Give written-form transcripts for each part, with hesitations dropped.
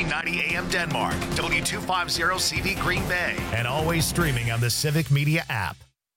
1490 AM Denmark, W250 CV Green Bay, and always streaming on the Civic Media app.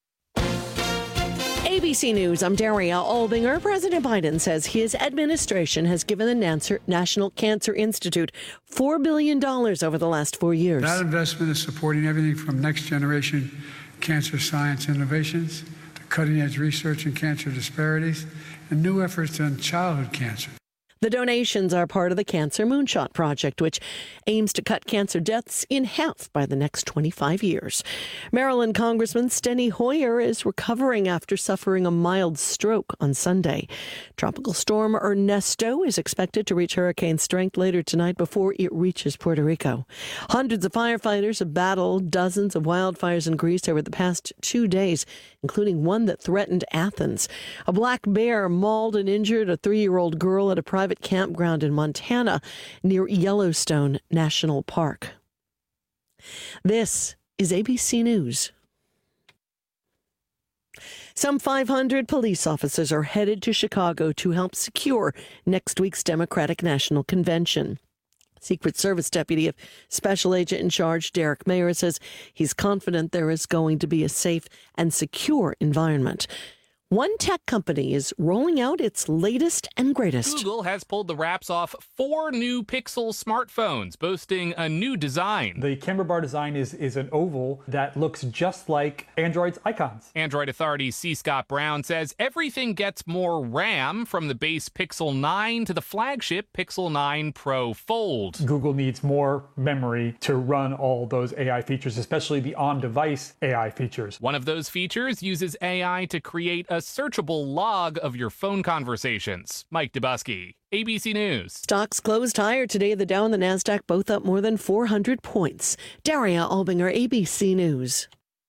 ABC News, I'm Daria Albinger. President Biden says his administration has given the National Cancer Institute $4 billion over the last 4 years. That investment is supporting everything from next-generation cancer science innovations to cutting-edge research in cancer disparities and new efforts on childhood cancer. The donations are part of the Cancer Moonshot Project, which aims to cut cancer deaths in half by the next 25 years. Maryland Congressman Steny Hoyer is recovering after suffering a mild stroke on Sunday. Tropical storm Ernesto is expected to reach hurricane strength later tonight before it reaches Puerto Rico. Hundreds of firefighters have battled dozens of wildfires in Greece over the past 2 days, including one that threatened Athens. A black bear mauled and injured a 3-year-old girl at a private campground in Montana near Yellowstone National Park. This is ABC News. Some 500 police officers are headed to Chicago to help secure next week's Democratic National Convention. Secret Service Deputy Special Agent in Charge Derek Mayer says he's confident there is going to be a safe and secure environment. One tech company is rolling out its latest and greatest. Google has pulled the wraps off 4 new Pixel smartphones, boasting a new design. The camera bar design is an oval that looks just like Android's icons. Android Authority C. Scott Brown says everything gets more RAM, from the base Pixel 9 to the flagship Pixel 9 Pro Fold. Google needs more memory to run all those AI features, especially the on-device AI features. One of those features uses AI to create a searchable log of your phone conversations. Mike Dubusky, ABC News. Stocks closed higher today. The Dow and the Nasdaq both up more than 400 points. Daria Albinger, ABC News.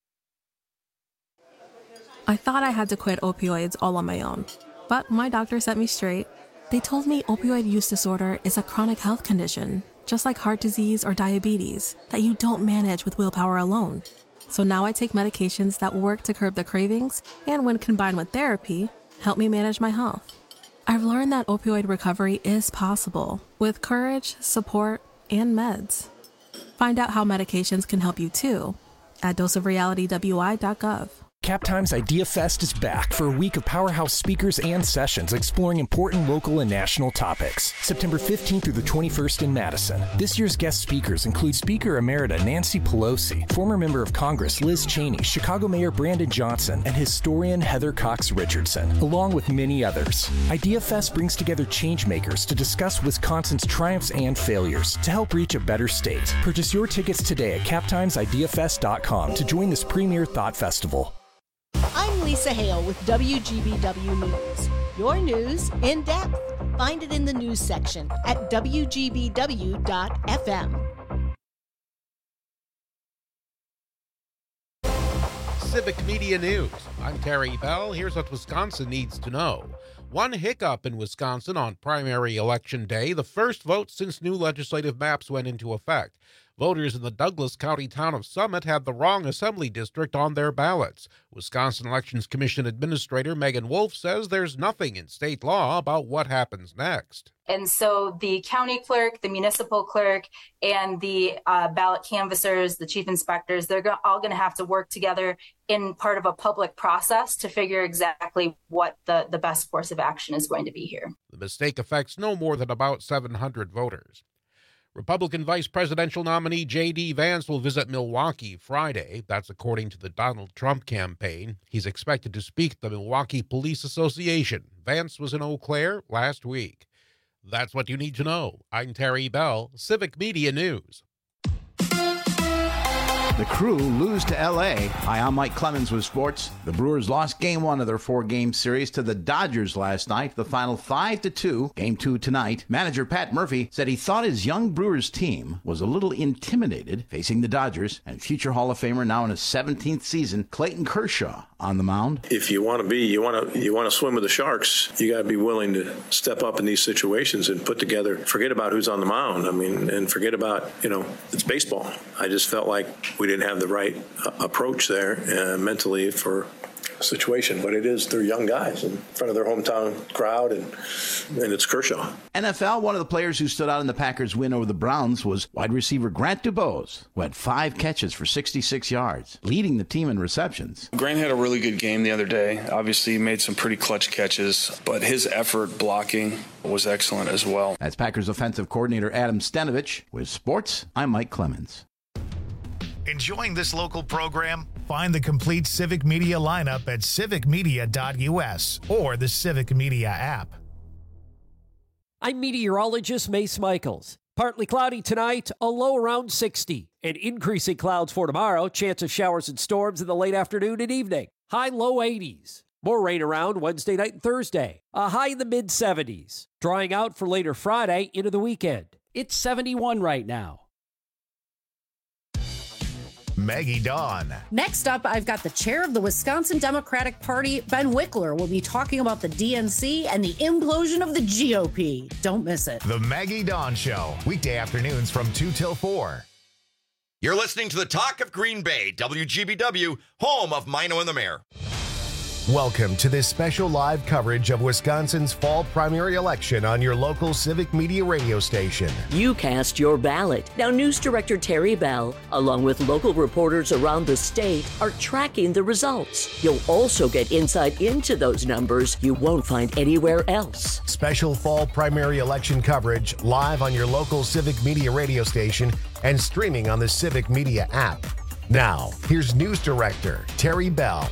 I thought I had to quit opioids all on my own, but my doctor set me straight. They told me opioid use disorder is a chronic health condition, just like heart disease or diabetes, that you don't manage with willpower alone. So now I take medications that work to curb the cravings and, when combined with therapy, help me manage my health. I've learned that opioid recovery is possible with courage, support, and meds. Find out how medications can help you too at doseofrealitywi.gov. CapTime's Idea Fest is back for a week of powerhouse speakers and sessions exploring important local and national topics. September 15th through the 21st in Madison. This year's guest speakers include Speaker Emerita Nancy Pelosi, former member of Congress Liz Cheney, Chicago Mayor Brandon Johnson, and historian Heather Cox Richardson, along with many others. Idea Fest brings together changemakers to discuss Wisconsin's triumphs and failures to help reach a better state. Purchase your tickets today at captimesideafest.com to join this premier thought festival. I'm Lisa Hale with WGBW News. Your news in depth. Find it in the news section at WGBW.FM. Civic Media News. I'm Terry Bell. Here's what Wisconsin needs to know. One hiccup in Wisconsin on primary election day, the first vote since new legislative maps went into effect. Voters in the Douglas County town of Summit had the wrong assembly district on their ballots. Wisconsin Elections Commission Administrator Megan Wolf says there's nothing in state law about what happens next. And so the county clerk, the municipal clerk, and the ballot canvassers, the chief inspectors, they're all going to have to work together in part of a public process to figure exactly what the best course of action is going to be here. The mistake affects no more than about 700 voters. Republican vice presidential nominee J.D. Vance will visit Milwaukee Friday. That's according to the Donald Trump campaign. He's expected to speak at the Milwaukee Police Association. Vance was in Eau Claire last week. That's what you need to know. I'm Terry Bell, Civic Media News. The Crew lose to L.A. Hi, I'm Mike Clemens with sports. The Brewers lost Game 1 of their 4-game series to the Dodgers last night, the final 5-2. Game 2 tonight. Manager Pat Murphy said he thought his young Brewers team was a little intimidated facing the Dodgers, and future Hall of Famer now in his 17th season, Clayton Kershaw, on the mound. If you want to swim with the Sharks, you got to be willing to step up in these situations and put together, forget about who's on the mound. I mean, and forget about, it's baseball. I just felt like we didn't have the right approach there mentally for situation, but they're young guys in front of their hometown crowd, and it's Kershaw. NFL, one of the players who stood out in the Packers' win over the Browns was wide receiver Grant DuBose, who had 5 catches for 66 yards, leading the team in receptions. Grant had a really good game the other day. Obviously, he made some pretty clutch catches, but his effort blocking was excellent as well. That's Packers offensive coordinator Adam Stenavich. With sports, I'm Mike Clemens. Enjoying this local program? Find the complete Civic Media lineup at civicmedia.us or the Civic Media app. I'm meteorologist Mace Michaels. Partly cloudy tonight, a low around 60. And increasing clouds for tomorrow, chance of showers and storms in the late afternoon and evening. High low 80s. More rain around Wednesday night and Thursday. A high in the mid-70s. Drying out for later Friday into the weekend. It's 71 right now. Maggie Dawn. Next up, I've got the chair of the Wisconsin Democratic Party, Ben Wickler, will be talking about the DNC and the implosion of the GOP. Don't miss it. The Maggie Dawn Show, weekday afternoons from 2 till 4. You're listening to the Talk of Green Bay, WGBW, home of Mino and the Mayor. Welcome to this special live coverage of Wisconsin's fall primary election on your local Civic Media radio station. You cast your ballot. Now, News Director Terry Bell, along with local reporters around the state, are tracking the results. You'll also get insight into those numbers you won't find anywhere else. Special fall primary election coverage live on your local Civic Media radio station and streaming on the Civic Media app. Now, here's News Director Terry Bell.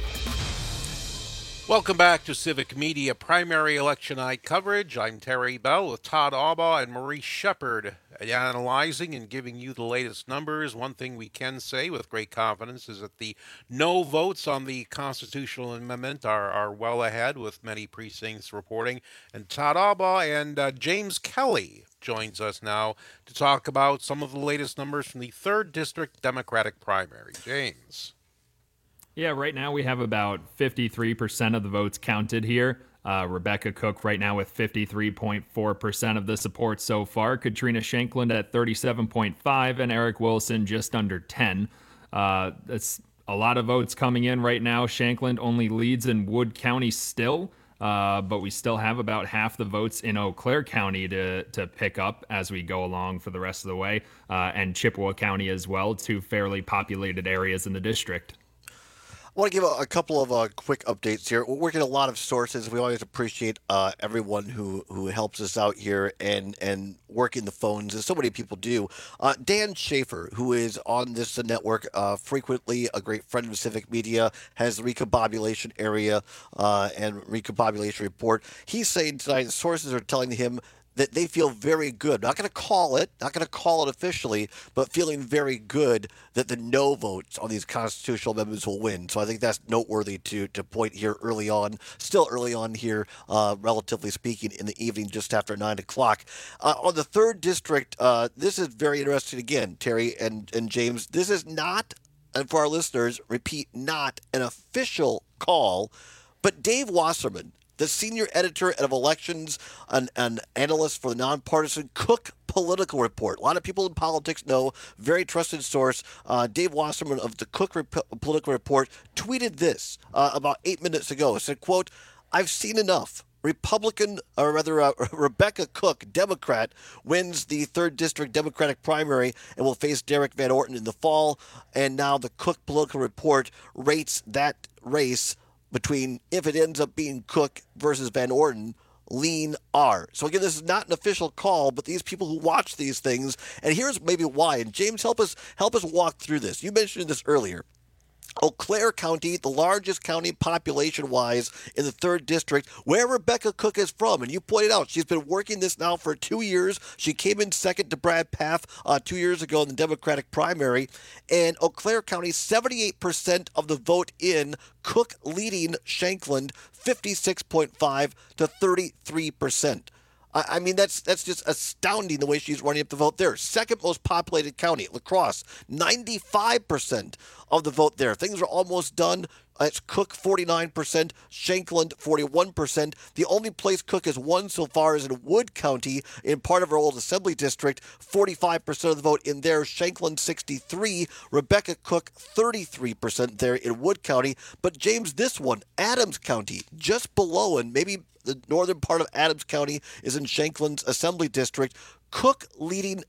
Welcome back to Civic Media Primary Election Night coverage. I'm Terry Bell with Todd Albaugh and Maurice Shepard analyzing and giving you the latest numbers. One thing we can say with great confidence is that the no votes on the constitutional amendment are well ahead, with many precincts reporting. And Todd Albaugh and James Kelly joins us now to talk about some of the latest numbers from the 3rd District Democratic primary. James. Yeah, right now we have about 53% of the votes counted here. Rebecca Cook right now with 53.4% of the support so far. Katrina Shankland at 37.5% and Eric Wilson just under 10%. That's a lot of votes coming in right now. Shankland only leads in Wood County still, but we still have about half the votes in Eau Claire County to pick up as we go along for the rest of the way, and Chippewa County as well, 2 fairly populated areas in the district. I want to give a couple of quick updates here. We're working a lot of sources. We always appreciate everyone who helps us out here and working the phones, as so many people do. Dan Schaefer, who is on this network frequently, a great friend of Civic Media, has the recombobulation area and recombobulation report. He's saying tonight sources are telling him that they feel very good. Not going to call it officially, but feeling very good that the no votes on these constitutional amendments will win. So I think that's noteworthy to point here early on, still early on here, relatively speaking, in the evening just after 9 o'clock. On the 3rd District, this is very interesting again, Terry and James. This is not, and for our listeners, repeat, not an official call, but Dave Wasserman, the senior editor of elections and analyst for the nonpartisan Cook Political Report. A lot of people in politics know, very trusted source. Dave Wasserman of the Cook Political Report tweeted this about 8 minutes ago. It said, quote, "I've seen enough. Rebecca Cook, Democrat, wins the 3rd District Democratic primary and will face Derek Van Orton in the fall. And now the Cook Political Report rates that race between, if it ends up being Cook versus Van Orton, lean R." So again, this is not an official call, but these people who watch these things, and here's maybe why. And James, help us walk through this. You mentioned this earlier. Eau Claire County, the largest county population-wise in the 3rd District, where Rebecca Cook is from. And you pointed out she's been working this now for 2 years. She came in second to Brad Pfaff 2 years ago in the Democratic primary. And Eau Claire County, 78% of the vote in, Cook leading Shankland 56.5 to 33%. I mean, that's just astounding the way she's running up the vote there. Second most populated county, La Crosse, 95% of the vote there. Things are almost done. It's Cook 49%, Shankland 41%. The only place Cook has won so far is in Wood County, in part of her old assembly district. 45% of the vote in there. Shankland 63%, Rebecca Cook 33% there in Wood County. But James, this one, Adams County, just below, and maybe the northern part of Adams County is in Shankland's assembly district. Cook leading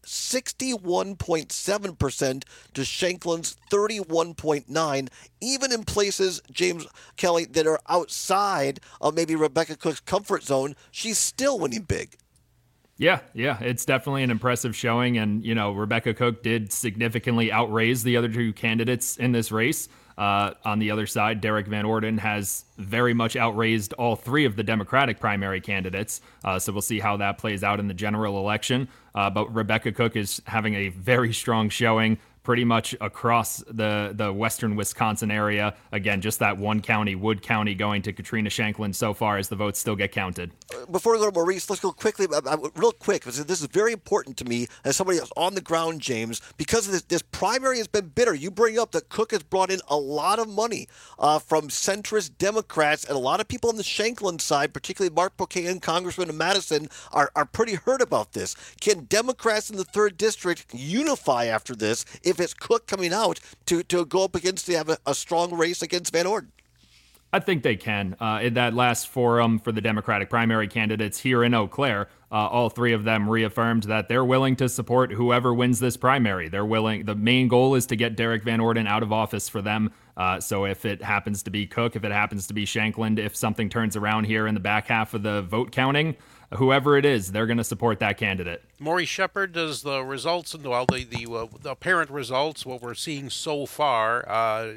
61.7% to Shankland's 31.9%. Even in places, James Kelly, that are outside of maybe Rebecca Cook's comfort zone, she's still winning big. Yeah, it's definitely an impressive showing. And, Rebecca Cook did significantly outraise the other two candidates in this race. On the other side, Derek Van Orden has very much outraised all three of the Democratic primary candidates. So we'll see how that plays out in the general election. But Rebecca Cook is having a very strong showing pretty much across the western Wisconsin area. Again, just that one county, Wood County, going to Katrina Shankland so far as the votes still get counted. Before we go to Maurice, let's go quickly, real quick, because this is very important to me as somebody that's on the ground, James, because of this primary has been bitter. You bring up that Cook has brought in a lot of money from centrist Democrats, and a lot of people on the Shankland side, particularly Mark Pocan, Congressman of Madison, are pretty hurt about this. Can Democrats in the 3rd District unify after this if it's Cook coming out to go up against, to have a strong race against Van Orden? I think they can. In that last forum for the Democratic primary candidates here in Eau Claire, all three of them reaffirmed that they're willing to support whoever wins this primary. They're willing. The main goal is to get Derek Van Orden out of office for them. So if it happens to be Cook, if it happens to be Shankland, if something turns around here in the back half of the vote counting, whoever it is, they're going to support that candidate. Maurice Shepard, does the results, the apparent results, what we're seeing so far,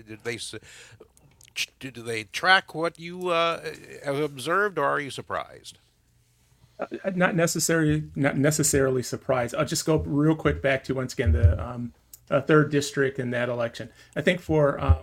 do they track what you have observed, or are you surprised? Not necessarily surprised. I'll just go real quick back to, once again, the 3rd District in that election. I think for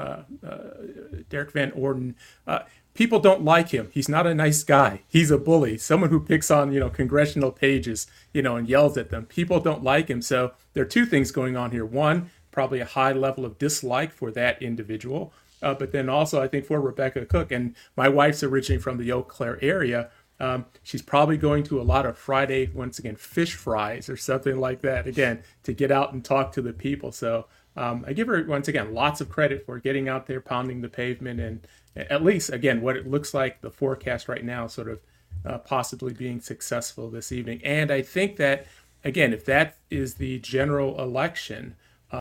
Derek Van Orden, people don't like him. He's not a nice guy. He's a bully, someone who picks on, congressional pages, and yells at them. People don't like him. So there are two things going on here. One, probably a high level of dislike for that individual. But then also, I think for Rebecca Cook, and my wife's originally from the Eau Claire area, she's probably going to a lot of Friday, once again, fish fries or something like that, again, to get out and talk to the people. So I give her, once again, lots of credit for getting out there, pounding the pavement, and at least, again, what it looks like the forecast right now, sort of possibly being successful this evening. And I think that, again, if that is the general election,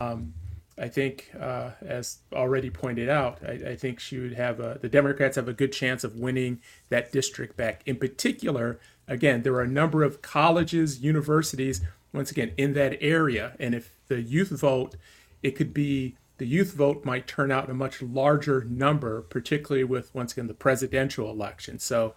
I think, as already pointed out, I think she would have the Democrats have a good chance of winning that district back. In particular, again, there are a number of colleges, universities, once again, in that area. And if the youth vote, it could be the youth vote might turn out in a much larger number, particularly with, once again, the presidential election. So,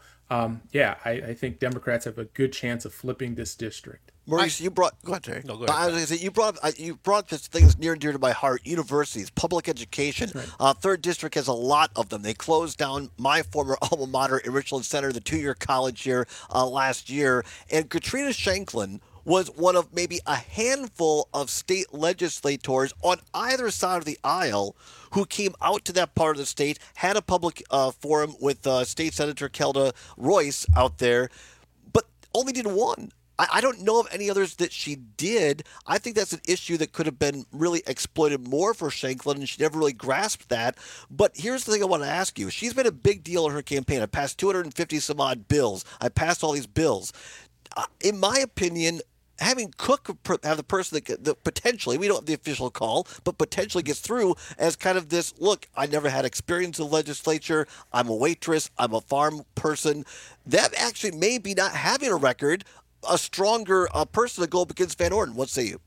I think Democrats have a good chance of flipping this district. Maurice, you brought. Go ahead, Terry. No, go ahead. I was going to say you brought this thing that's near and dear to my heart. Universities, public education. Right. 3rd District has a lot of them. They closed down my former alma mater in Richland Center, the 2-year college here last year, and Katrina Shankland was one of maybe a handful of state legislators on either side of the aisle who came out to that part of the state, had a public forum with State Senator Kelda Royce out there, but only did one. I don't know of any others that she did. I think that's an issue that could have been really exploited more for Shankland, and she never really grasped that. But here's the thing I want to ask you. She's been a big deal in her campaign. I passed 250 some odd bills. I passed all these bills. In my opinion, having Cook have the person that potentially, we don't have the official call, but potentially gets through as kind of this, look, I never had experience in legislature. I'm a waitress. I'm a farm person. That actually may be not having a record a stronger person to go up against Van Orden. What say you?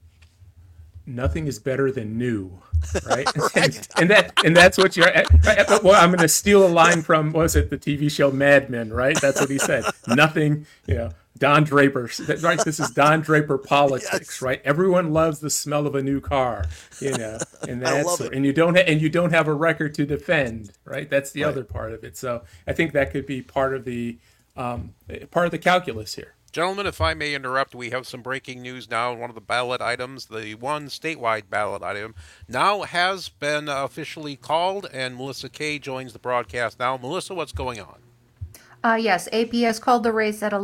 Nothing is better than new, right? Right. and that's what you're. Well, I'm going to steal a line from, what was it, the TV show Mad Men, right? That's what he said. Nothing, Don Draper, right? This is Don Draper politics, yes. Right? Everyone loves the smell of a new car, and that's, I love it. And you don't have a record to defend, right? That's the other part of it. So I think that could be part of the calculus here. Gentlemen, if I may interrupt, we have some breaking news now. One of the ballot items, the one statewide ballot item, now has been officially called, and Melissa Kay joins the broadcast now. Melissa, what's going on? Yes, APS called the race at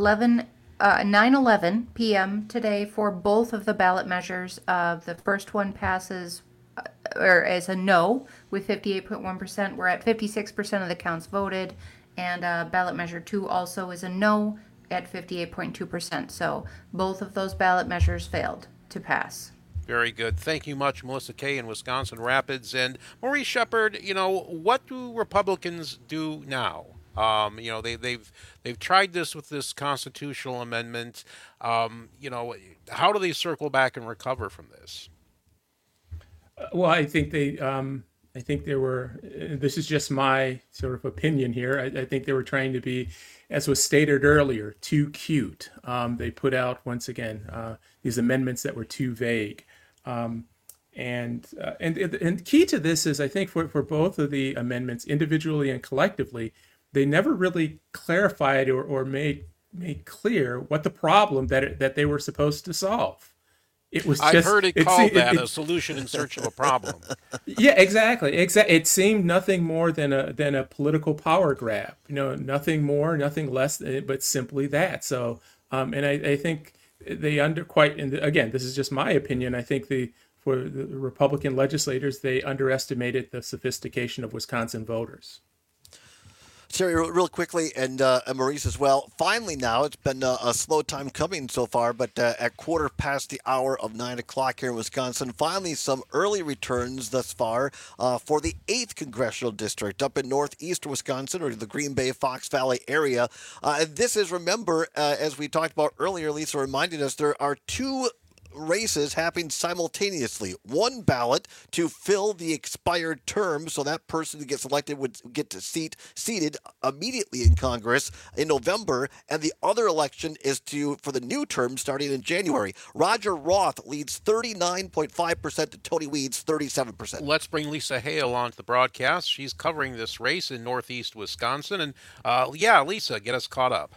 9:11 p.m. today for both of the ballot measures. The first one passes as a no with 58.1%. We're at 56% of the counts voted, and ballot measure 2 also is a no at 58.2%. So both of those ballot measures failed to pass. Very good. Thank you much, Melissa Kay in Wisconsin Rapids. And Maurice Shepard, what do Republicans do now? They've tried this with this constitutional amendment. How do they circle back and recover from this? Well, I think they were. This is just my sort of opinion here. I think they were trying to be, as was stated earlier, too cute. They put out once again these amendments that were too vague. And key to this is, I think, for both of the amendments, individually and collectively, they never really clarified or made clear what the problem that they were supposed to solve. It was I've heard it called a solution in search of a problem. Yeah, exactly. It seemed nothing more than a political power grab. Nothing more, nothing less, but simply that. So, and I think they again, this is just my opinion. I think for the Republican legislators, they underestimated the sophistication of Wisconsin voters. Terry, real quickly, and Maurice as well. Finally now, it's been a slow time coming so far, but at 9:15 here in Wisconsin, finally some early returns thus far for the 8th Congressional District up in northeast Wisconsin, or the Green Bay, Fox Valley area. This is, remember, as we talked about earlier, Lisa reminded us, there are 2 races happening simultaneously. One ballot to fill the expired term, so that person who gets elected would get to seated immediately in Congress in November, and the other election is for the new term starting in January. Roger Roth leads 39.5% to Tony Weeds 37%. Let's bring Lisa Hale on to the broadcast. She's covering this race in northeast Wisconsin, and Lisa, get us caught up.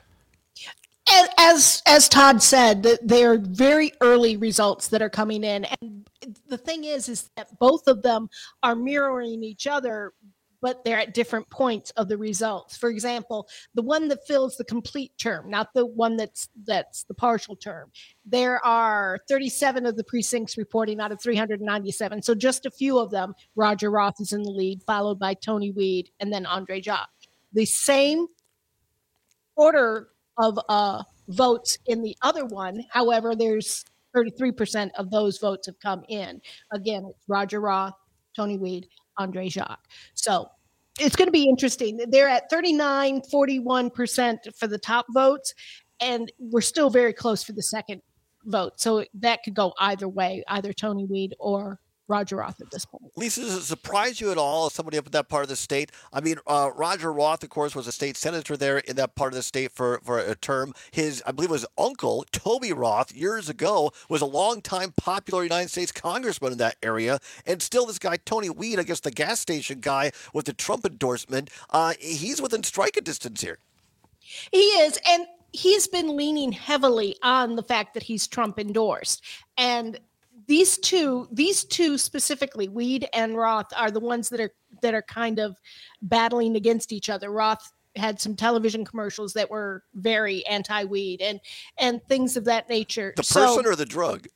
As Todd said, they are very early results that are coming in. And the thing is that both of them are mirroring each other, but they're at different points of the results. For example, the one that fills the complete term, not the one that's the partial term. There are 37 of the precincts reporting out of 397. So just a few of them, Roger Roth is in the lead, followed by Tony Weed, and then Andre Jacques. The same order of votes in the other one. However, there's 33% of those votes have come in. Again, it's Roger Roth, Tony Weed, Andre Jacques. So it's going to be interesting. They're at 39-41% for the top votes, and we're still very close for the second vote. So that could go either way, either Tony Weed or Roger Roth at this point. Lisa, does it surprise you at all as somebody up in that part of the state? I mean, Roger Roth, of course, was a state senator there in that part of the state for a term. I believe his uncle, Toby Roth, years ago, was a longtime popular United States congressman in that area. And still this guy, Tony Weed, I guess the gas station guy with the Trump endorsement, he's within striking distance here. He is, and he's been leaning heavily on the fact that he's Trump endorsed. And these two specifically, Weed and Roth, are the ones that are kind of battling against each other. Roth had some television commercials that were very anti-weed and things of that nature. The person or the drug?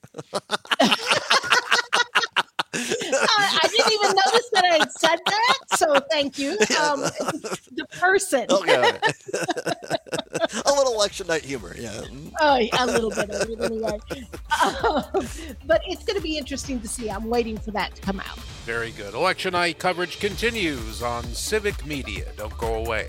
I didn't even notice that I had said that, so thank you. The person. Okay. A little election night humor, yeah. A little bit of it anyway. But it's going to be interesting to see. I'm waiting for that to come out. Very good. Election night coverage continues on Civic Media. Don't go away.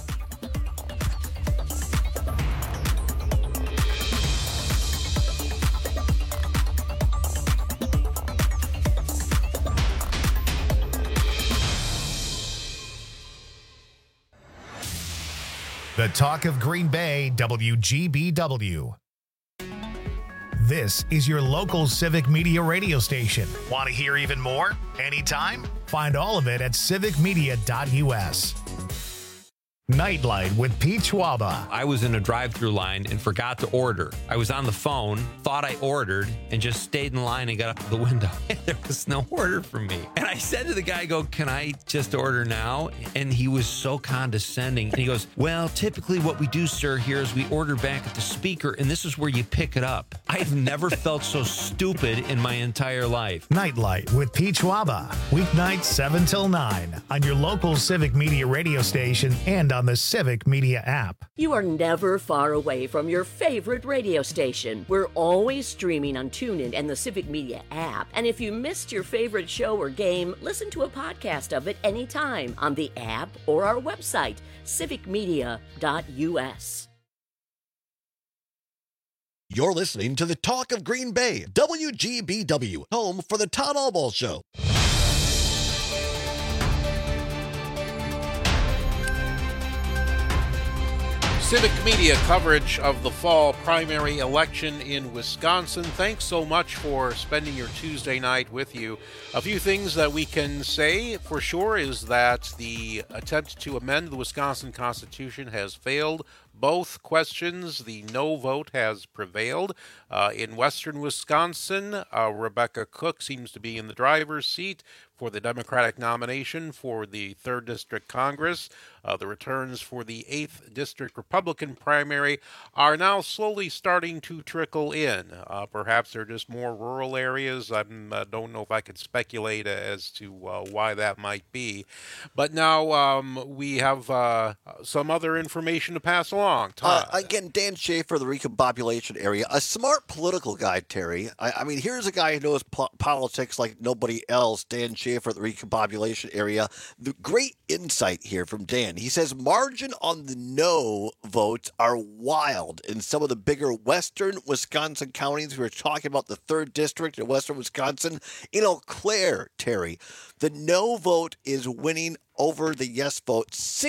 The Talk of Green Bay, WGBW. This is your local Civic Media radio station. Want to hear even more? Anytime? Find all of it at civicmedia.us. Nightlight with Pete Schwaba. I was in a drive-through line and forgot to order. I was on the phone, thought I ordered, and just stayed in line and got up to the window. There was no order for me. And I said to the guy, can I just order now? And he was so condescending. And he goes, well, typically what we do, sir, here is we order back at the speaker, and this is where you pick it up. I've never felt so stupid in my entire life. Nightlight with Pete Schwaba. Weeknights 7 till 9 on your local Civic Media radio station and on the Civic Media app. You are never far away from your favorite radio station. We're always streaming on TuneIn and the Civic Media app. And if you missed your favorite show or game, listen to a podcast of it anytime on the app or our website, civicmedia.us. You're listening to the Talk of Green Bay, WGBW, home for the Todd Allball Show. Civic Media coverage of the fall primary election in Wisconsin. Thanks so much for spending your Tuesday night with you. A few things that we can say for sure is that the attempt to amend the Wisconsin Constitution has failed. Both questions, the no vote has prevailed. In western Wisconsin, Rebecca Cook seems to be in the driver's seat for the Democratic nomination for the 3rd District Congress. The returns for the 8th District Republican primary are now slowly starting to trickle in. Perhaps they're just more rural areas. I don't know if I could speculate as to why that might be. But now we have some other information to pass along. Again, Dan Schaefer, the recombobulation area, a smart political guy, Terry. I mean, here's a guy who knows politics like nobody else, Dan Schaefer, the recombobulation area. The great insight here from Dan. He says margin on the no votes are wild in some of the bigger western Wisconsin counties. We were talking about the 3rd District in western Wisconsin. In Eau Claire, Terry, the no vote is winning over the yes vote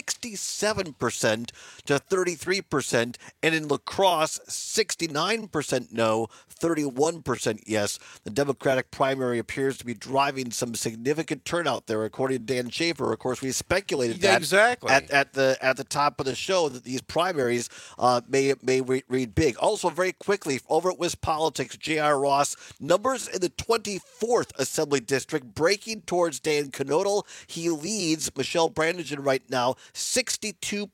67% to 33%, and in La Crosse 69% no, 31% yes. The Democratic primary appears to be driving some significant turnout there, according to Dan Schaefer. Of course, we speculated that exactly at the top of the show that these primaries may read big. Also, very quickly, over at WisPolitics, J.R. Ross, numbers in the 24th Assembly District breaking towards Dan Knodel. He leads Michelle Brannigan right now 62% to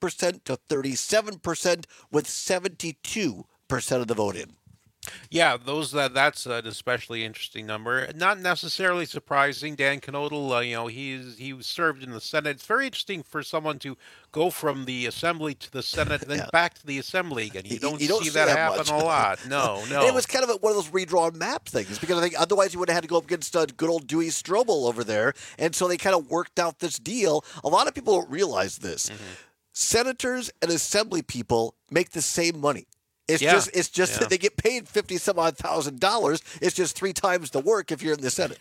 37% with 72% of the vote in. Yeah, that's an especially interesting number. Not necessarily surprising. Dan Knodel, he served in the Senate. It's very interesting for someone to go from the Assembly to the Senate and then back to the Assembly again. You don't see that happen much. A lot. No. And it was kind of one of those redrawn map things, because I think otherwise you would have had to go up against good old Dewey Strobel over there. And so they kind of worked out this deal. A lot of people don't realize this. Mm-hmm. Senators and Assembly people make the same money. It's just that they get paid $50,000. It's just 3 times the work if you're in the Senate.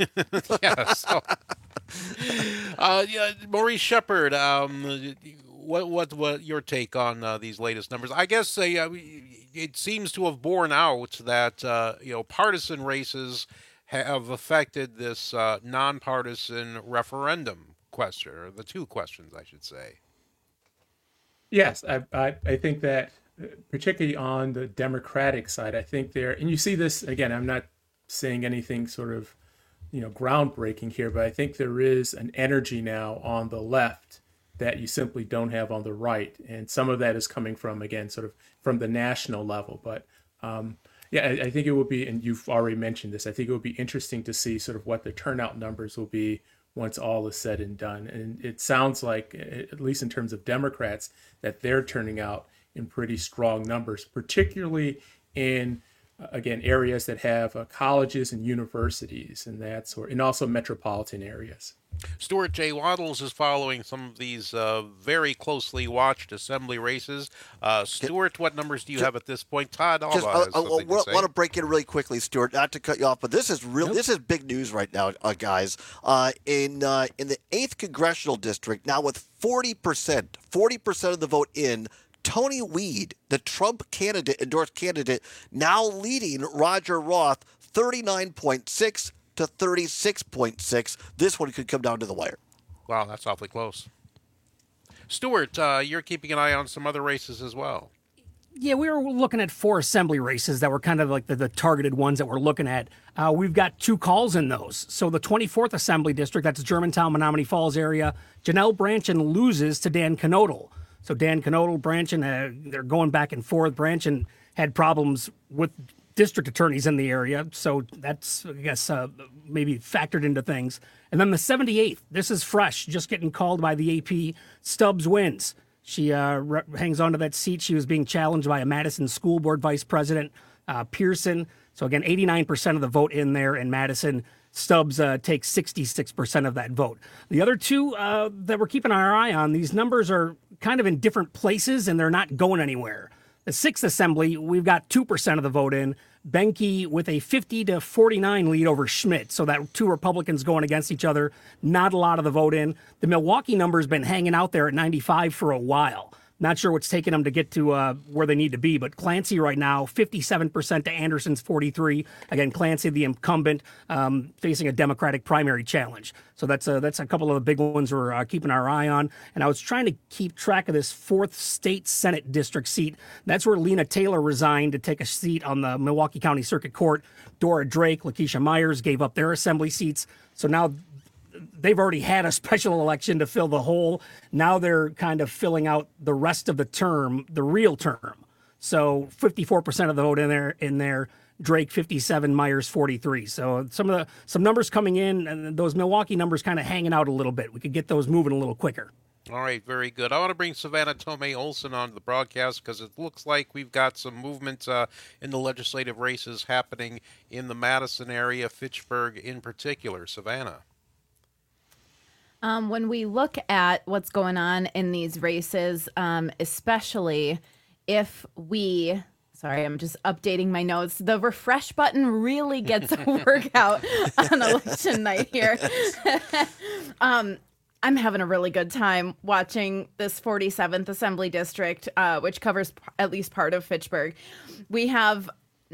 Maurice Shepard, what your take on these latest numbers? I guess it seems to have borne out that partisan races have affected this nonpartisan referendum question, or the 2 questions, I should say. Yes, I think that. Particularly on the Democratic side, I think and you see this, again, I'm not saying anything sort of, groundbreaking here, but I think there is an energy now on the left that you simply don't have on the right. And some of that is coming from, again, sort of from the national level. But I think it will be, and you've already mentioned this, I think it will be interesting to see sort of what the turnout numbers will be once all is said and done. And it sounds like, at least in terms of Democrats, that they're turning out in pretty strong numbers, particularly in, again, areas that have colleges and universities and that sort, and also metropolitan areas. Stuart J. Waddles is following some of these very closely watched Assembly races. Stuart, what numbers do you have at this point? Todd, I want to break in really quickly, Stuart, not to cut you off, but this is real. Nope. This is big news right now, guys. In the 8th Congressional District, now with 40% of the vote in, Tony Weed, the Trump endorsed candidate, now leading Roger Roth 39.6 to 36.6. This one could come down to the wire. Wow, that's awfully close. Stuart, you're keeping an eye on some other races as well. Yeah, we were looking at 4 assembly races that were kind of like the targeted ones that we're looking at. We've got 2 calls in those. So the 24th Assembly District, that's Germantown, Menominee Falls area, Janelle Branchin loses to Dan Knodel. So Dan Knodel, Branchin, they're going back and forth. Branchin had problems with district attorneys in the area, so that's, I guess, maybe factored into things. And then the 78th, this is fresh, just getting called by the AP. Stubbs wins. She hangs on to that seat. She was being challenged by a Madison School Board Vice President, Pearson. So again, 89% of the vote in there in Madison. Stubbs takes 66% of that vote. The other 2 that we're keeping our eye on, these numbers are kind of in different places and they're not going anywhere. The 6th Assembly, we've got 2% of the vote in. Benke with a 50-49 lead over Schmidt. So that 2 Republicans going against each other. Not a lot of the vote in. The Milwaukee number's been hanging out there at 95 for a while. Not sure what's taking them to get to where they need to be, but Clancy right now, 57% to Anderson's 43. Again, Clancy, the incumbent, facing a Democratic primary challenge. So that's a couple of the big ones we're keeping our eye on. And I was trying to keep track of this 4th State Senate District seat. That's where Lena Taylor resigned to take a seat on the Milwaukee County Circuit Court. Dora Drake, Lakeisha Myers gave up their assembly seats. So now they've already had a special election to fill the hole. Now they're kind of filling out the rest of the term, the real term. So 54% of the vote in there. Drake 57, Myers 43. So some numbers coming in, and those Milwaukee numbers kind of hanging out a little bit. We could get those moving a little quicker. All right, very good. I want to bring Savannah Tomei Olson onto the broadcast because it looks like we've got some movement in the legislative races happening in the Madison area, Fitchburg in particular. Savannah. When we look at what's going on in these races, especially if we... Sorry, I'm just updating my notes. The refresh button really gets a workout on election night here. I'm having a really good time watching this 47th Assembly District, which covers at least part of Fitchburg. We have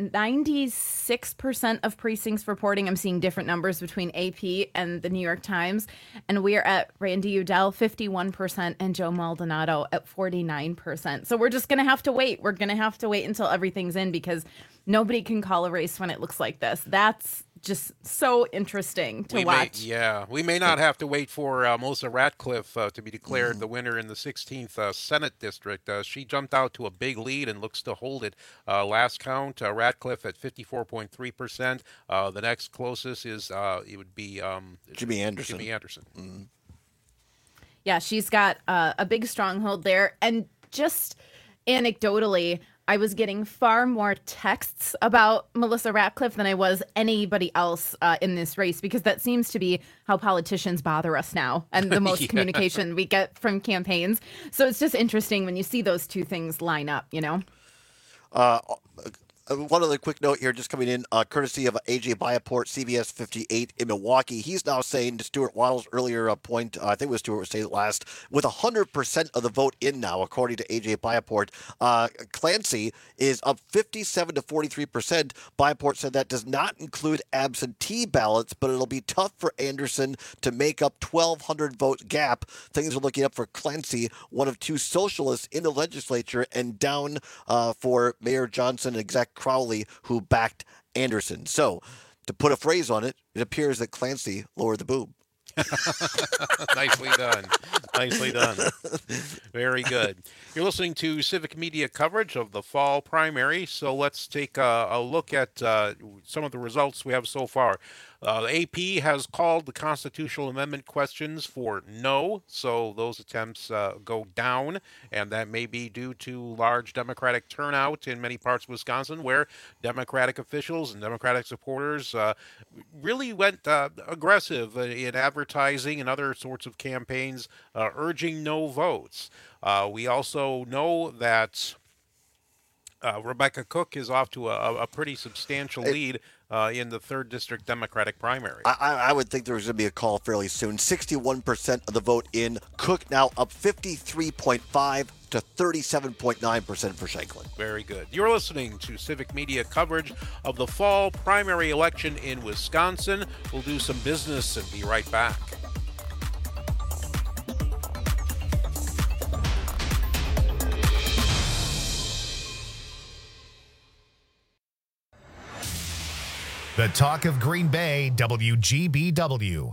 96% of precincts reporting. I'm seeing different numbers between AP and the New York Times. And we are at Randy Udell, 51%, and Joe Maldonado at 49%. So we're just going to have to wait. We're going to have to wait until everything's in because nobody can call a race when it looks like this. That's just so interesting to watch. We may not have to wait for Melissa Ratcliffe to be declared the winner in the 16th Senate District. She jumped out to a big lead and looks to hold it. Last count, Ratcliffe at 54.3%. The next closest is it would be Jimmy Anderson. Mm-hmm. Yeah, she's got a big stronghold there. And just anecdotally, I was getting far more texts about Melissa Ratcliffe than I was anybody else in this race, because that seems to be how politicians bother us now and the most communication we get from campaigns. So it's just interesting when you see those 2 things line up, you know? One other quick note here, just coming in, courtesy of AJ Biaport, CBS 58 in Milwaukee. He's now saying to Stuart Waddle's earlier point, I think it was Stuart was saying it last, with 100% of the vote in now, according to AJ Biaport. Clancy is up 57 to 43%. Biaport said that does not include absentee ballots, but it'll be tough for Anderson to make up 1,200 vote gap. Things are looking up for Clancy, one of 2 socialists in the legislature, and down for Mayor Johnson and Exec Crowley, who backed Anderson. So, to put a phrase on it, it appears that Clancy lowered the boob. Nicely done. Nicely done. Very good. You're listening to Civic Media coverage of the fall primary, so let's take a look at some of the results we have so far. The AP has called the constitutional amendment questions for no, so those attempts go down, and that may be due to large Democratic turnout in many parts of Wisconsin, where Democratic officials and Democratic supporters really went aggressive in advertising and other sorts of campaigns urging no votes. We also know that Rebecca Cook is off to a pretty substantial lead in the 3rd District Democratic primary. I would think there's going to be a call fairly soon. 61% of the vote in. Cook now up 53.5 to 37.9% for Shanklin. Very good. You're listening to Civic Media coverage of the fall primary election in Wisconsin. We'll do some business and be right back. The Talk of Green Bay, WGBW.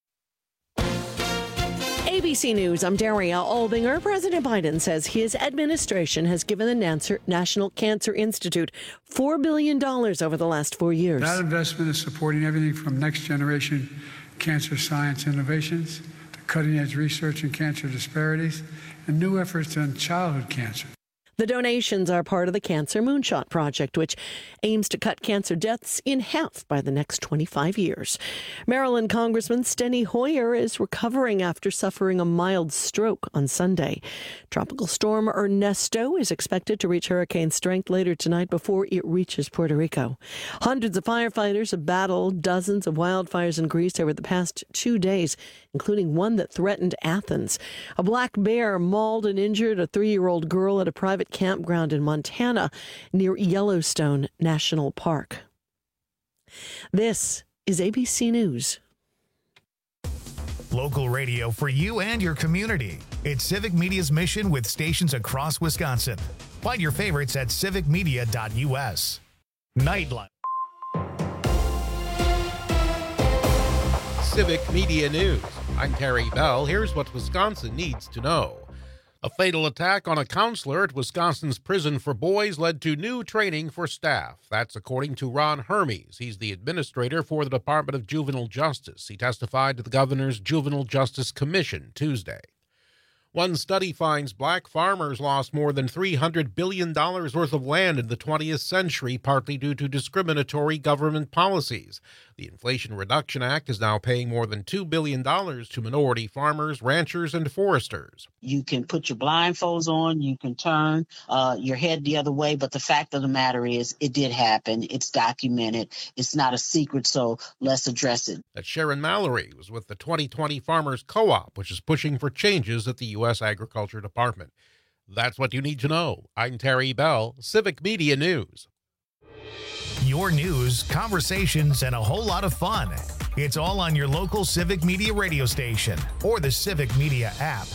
ABC News, I'm Daria Albinger. President Biden says his administration has given the National Cancer Institute $4 billion over the last 4 years. That investment is supporting everything from next-generation cancer science innovations to cutting-edge research in cancer disparities and new efforts on childhood cancer. The donations are part of the Cancer Moonshot Project, which aims to cut cancer deaths in half by the next 25 years. Maryland Congressman Steny Hoyer is recovering after suffering a mild stroke on Sunday. Tropical storm Ernesto is expected to reach hurricane strength later tonight before it reaches Puerto Rico. Hundreds of firefighters have battled dozens of wildfires in Greece over the past 2 days, including one that threatened Athens. A black bear mauled and injured a 3-year-old girl at a private campground in Montana near Yellowstone National Park. This is ABC News. Local radio for you and your community. It's Civic Media's mission with stations across Wisconsin. Find your favorites at civicmedia.us. Nightline. Civic Media News. I'm Terry Bell. Here's what Wisconsin needs to know. A fatal attack on a counselor at Wisconsin's prison for boys led to new training for staff. That's according to Ron Hermes. He's the administrator for the Department of Juvenile Justice. He testified to the governor's Juvenile Justice Commission Tuesday. One study finds black farmers lost more than $300 billion worth of land in the 20th century, partly due to discriminatory government policies. The Inflation Reduction Act is now paying more than $2 billion to minority farmers, ranchers, and foresters. You can put your blindfolds on, you can turn your head the other way, but the fact of the matter is it did happen. It's documented. It's not a secret, so let's address it. That Sharon Mallory was with the 2020 Farmers Co-op, which is pushing for changes at the U.S. Agriculture Department. That's what you need to know. I'm Terry Bell, Civic Media News. Your news, conversations, and a whole lot of fun. It's all on your local Civic Media radio station or the Civic Media app.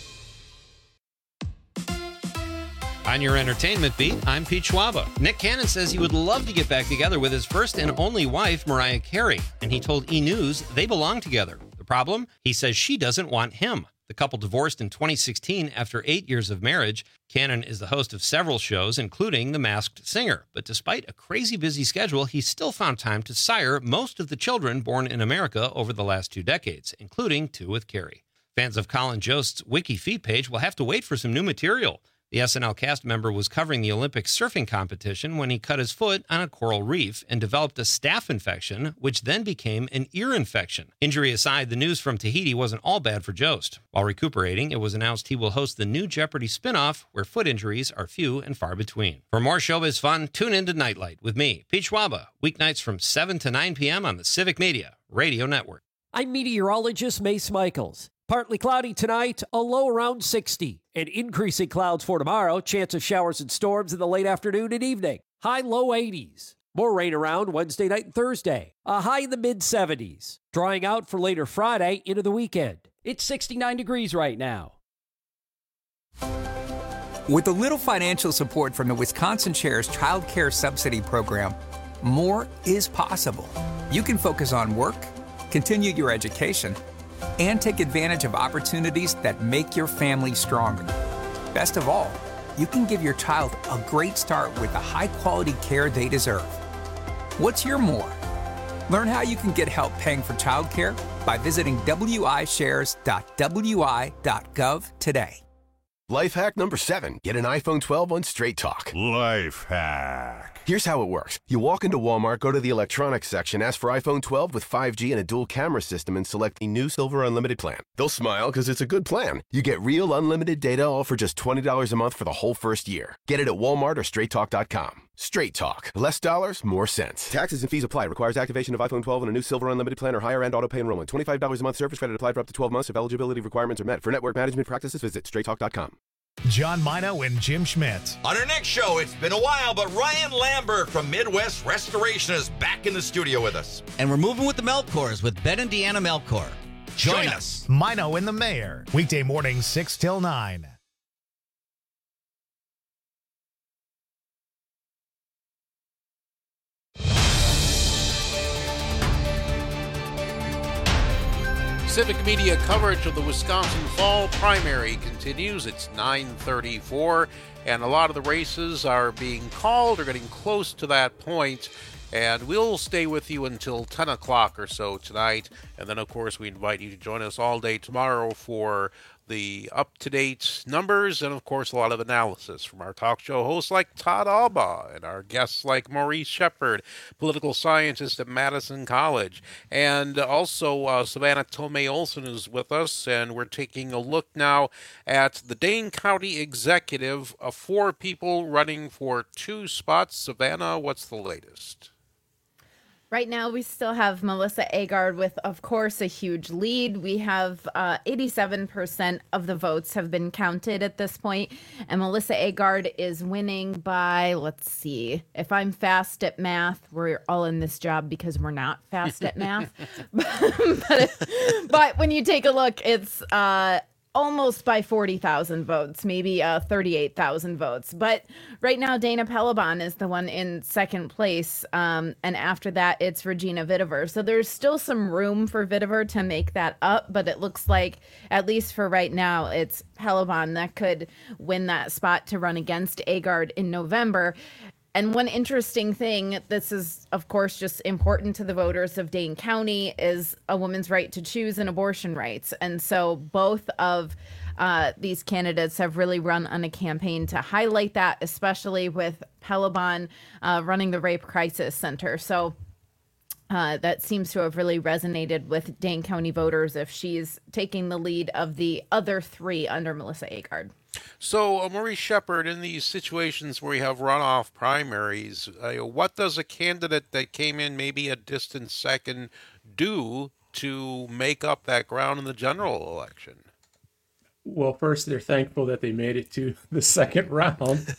On your entertainment beat, I'm Pete Schwaba. Nick Cannon says he would love to get back together with his first and only wife, Mariah Carey, and he told E! News they belong together. The problem? He says she doesn't want him. The couple divorced in 2016 after 8 years of marriage. Cannon is the host of several shows, including The Masked Singer. But despite a crazy busy schedule, he still found time to sire most of the children born in America over the last 2 decades, including 2 with Carey. Fans of Colin Jost's Wiki feed page will have to wait for some new material. The SNL cast member was covering the Olympic surfing competition when he cut his foot on a coral reef and developed a staph infection, which then became an ear infection. Injury aside, the news from Tahiti wasn't all bad for Jost. While recuperating, it was announced he will host the new Jeopardy spinoff, where foot injuries are few and far between. For more showbiz fun, tune in to Nightlight with me, Pete Schwaba, weeknights from 7 to 9 p.m. on the Civic Media Radio Network. I'm meteorologist Mace Michaels. Partly cloudy tonight, a low around 60. And increasing clouds for tomorrow, chance of showers and storms in the late afternoon and evening. High low 80s. More rain around Wednesday night and Thursday. A high in the mid 70s. Drying out for later Friday into the weekend. It's 69 degrees right now. With a little financial support from the Wisconsin Shares Child Care Subsidy Program, more is possible. You can focus on work, continue your education, and take advantage of opportunities that make your family stronger. Best of all, you can give your child a great start with the high-quality care they deserve. What's your more? Learn how you can get help paying for childcare by visiting wishares.wi.gov today. Life hack number 7. Get an iPhone 12 on Straight Talk. Life hack. Here's how it works. You walk into Walmart, go to the electronics section, ask for iPhone 12 with 5G and a dual camera system, and select the new Silver Unlimited plan. They'll smile because it's a good plan. You get real unlimited data all for just $20 a month for the whole first year. Get it at Walmart or StraightTalk.com. Straight Talk. Less dollars, more sense. Taxes and fees apply. Requires activation of iPhone 12 and a new Silver Unlimited plan or higher end auto pay enrollment. $25 a month service credit applied for up to 12 months if eligibility requirements are met. For network management practices, visit StraightTalk.com. John Mino and Jim Schmidt. On our next show, it's been a while, but Ryan Lambert from Midwest Restoration is back in the studio with us. And we're moving with the Melkors with Ben and Deanna Melkor. Join us. Mino and the Mayor. Weekday mornings 6 till 9. Civic Media coverage of the Wisconsin Fall Primary continues. It's 9:34, and a lot of the races are being called or getting close to that point. And we'll stay with you until 10 o'clock or so tonight. And then, of course, we invite you to join us all day tomorrow for the up-to-date numbers and, of course, a lot of analysis from our talk show hosts like Todd Alba and our guests like Maurice Shepard, political scientist at Madison College. And also Savannah Tomei Olson is with us, and we're taking a look now at the Dane County Executive, 4 people running for 2 spots. Savannah, what's the latest? Right now, we still have Melissa Agard with, of course, a huge lead. We have 87% of the votes have been counted at this point, and Melissa Agard is winning by, let's see, if I'm fast at math, we're all in this job because we're not fast at math. but when you take a look, it's almost by 40,000 votes, maybe 38,000 votes. But right now, Dana Pelobon is the one in second place. And after that, it's Regina Vitiver. So there's still some room for Vitiver to make that up. But it looks like, at least for right now, it's Pelobon that could win that spot to run against Agard in November. And one interesting thing, this is, of course, just important to the voters of Dane County, is a woman's right to choose and abortion rights. And so both of these candidates have really run on a campaign to highlight that, especially with Pelobon running the Rape Crisis Center. So that seems to have really resonated with Dane County voters if she's taking the lead of the other 3 under Melissa Agard. So, Maurice Shepard, in these situations where we have runoff primaries, what does a candidate that came in maybe a distant second do to make up that ground in the general election? Well, first, they're thankful that they made it to the second round.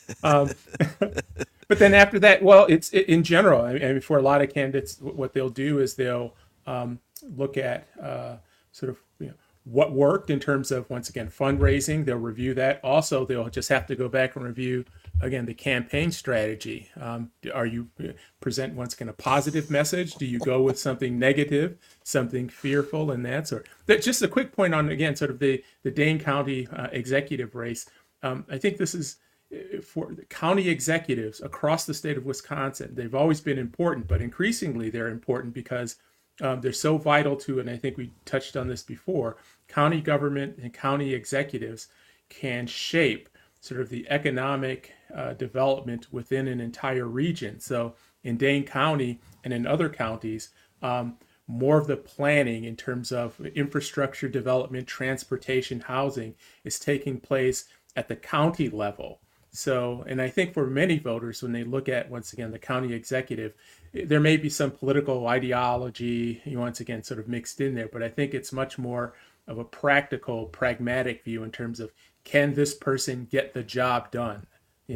But then after that, well, it's in general. I mean, for a lot of candidates, what they'll do is they'll look at sort of what worked in terms of, once again, fundraising. They'll review that. Also, they'll just have to go back and review, again, the campaign strategy. Are you present, once again, a positive message? Do you go with something negative, something fearful, and that sort? Just a quick point on, again, sort of the Dane County executive race. I think this is for the county executives across the state of Wisconsin. They've always been important, but increasingly they're important because they're so vital to, and I think we touched on this before, county government and county executives can shape sort of the economic development within an entire region. So in Dane County and in other counties, more of the planning in terms of infrastructure development, transportation, housing is taking place at the county level. So, and I think for many voters, when they look at, once again, the county executive, there may be some political ideology, once again, sort of mixed in there, but I think it's much more of a practical, pragmatic view in terms of, can this person get the job done,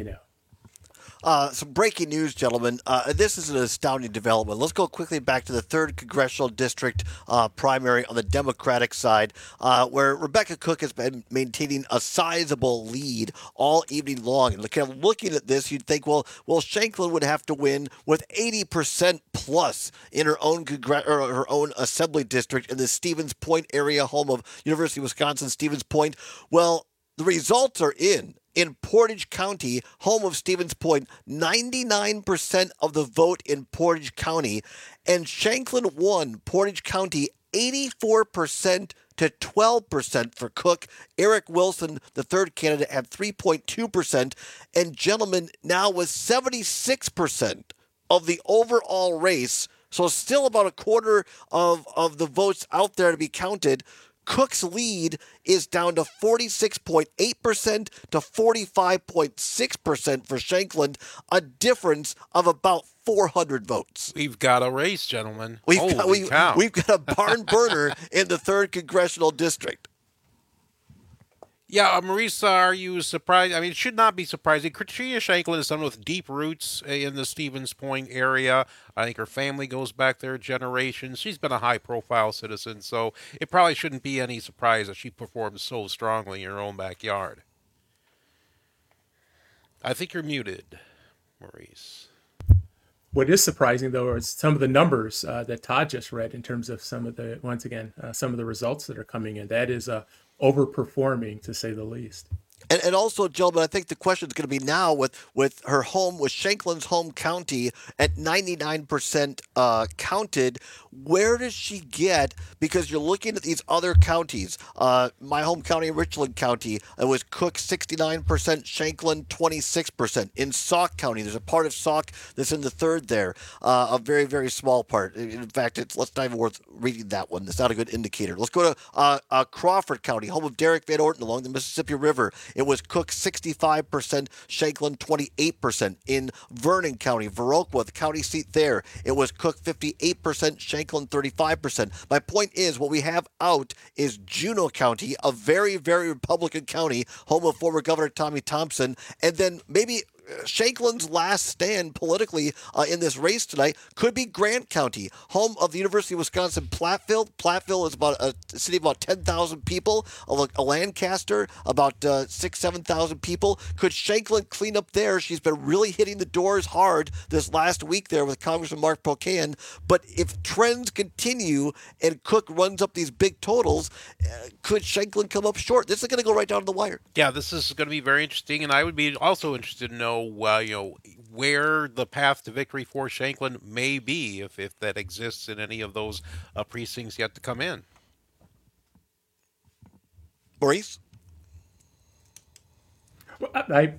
Some breaking news, gentlemen. This is an astounding development. Let's go quickly back to the 3rd Congressional District primary on the Democratic side, where Rebecca Cook has been maintaining a sizable lead all evening long. And kind of looking at this, you'd think, well, Shanklin would have to win with 80% plus in her own her own assembly district in the Stevens Point area, home of University of Wisconsin Stevens Point. Well, the results are in. In Portage County, home of Stevens Point, 99% of the vote in Portage County, and Shanklin won Portage County 84% to 12% for Cook. Eric Wilson, the 3rd candidate, had 3.2%, and gentlemen, now with 76% of the overall race, so still about a quarter of the votes out there to be counted. Cook's lead is down to 46.8% to 45.6% for Shanklin, a difference of about 400 votes. We've got a race, gentlemen. We've got a barn burner in the 3rd Congressional District. Yeah, Marisa, are you surprised? I mean, it should not be surprising. Katrina Shanklin is someone with deep roots in the Stevens Point area. I think her family goes back there generations. She's been a high-profile citizen, so it probably shouldn't be any surprise that she performs so strongly in her own backyard. I think you're muted, Maurice. What is surprising, though, is some of the numbers that Todd just read in terms of some of the, once again, some of the results that are coming in. That is overperforming, to say the least. And also, gentlemen, I think the question is going to be now with her home, with Shanklin's home county at 99% counted, where does she get, because you're looking at these other counties, my home county, Richland County, it was Cook 69%, Shanklin 26%. In Sauk County, there's a part of Sauk that's in the third there, a very, very small part. In fact, it's not even worth reading that one. It's not a good indicator. Let's go to Crawford County, home of Derek Van Orton along the Mississippi River. It was Cook 65%, Shanklin 28%. In Vernon County, Viroqua, the county seat there, it was Cook 58%, Shanklin 35%. My point is, what we have out is Juneau County, a very, very Republican county, home of former Governor Tommy Thompson, and then maybe Shanklin's last stand politically in this race tonight could be Grant County, home of the University of Wisconsin Platteville. Platteville is about a city of about 10,000 people. A Lancaster, about 7,000 people. Could Shanklin clean up there? She's been really hitting the doors hard this last week there with Congressman Mark Pocan. But if trends continue and Cook runs up these big totals, could Shanklin come up short? This is going to go right down to the wire. Yeah, this is going to be very interesting, and I would be also interested to know where the path to victory for Shanklin may be, if that exists in any of those precincts yet to come in. Maurice? Well,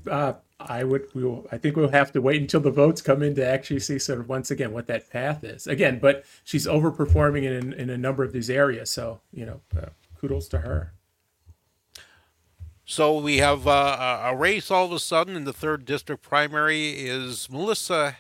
I think we'll have to wait until the votes come in to actually see sort of once again what that path is. Again, but she's overperforming in a number of these areas, so kudos to her. So we have a race all of a sudden in the 3rd district primary is Lisa